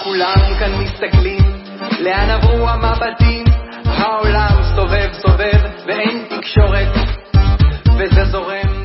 כולם כאן מסתכלים, לאן עברו המבטים? העולם סובב סובב ואין תקשורת, וזה זורם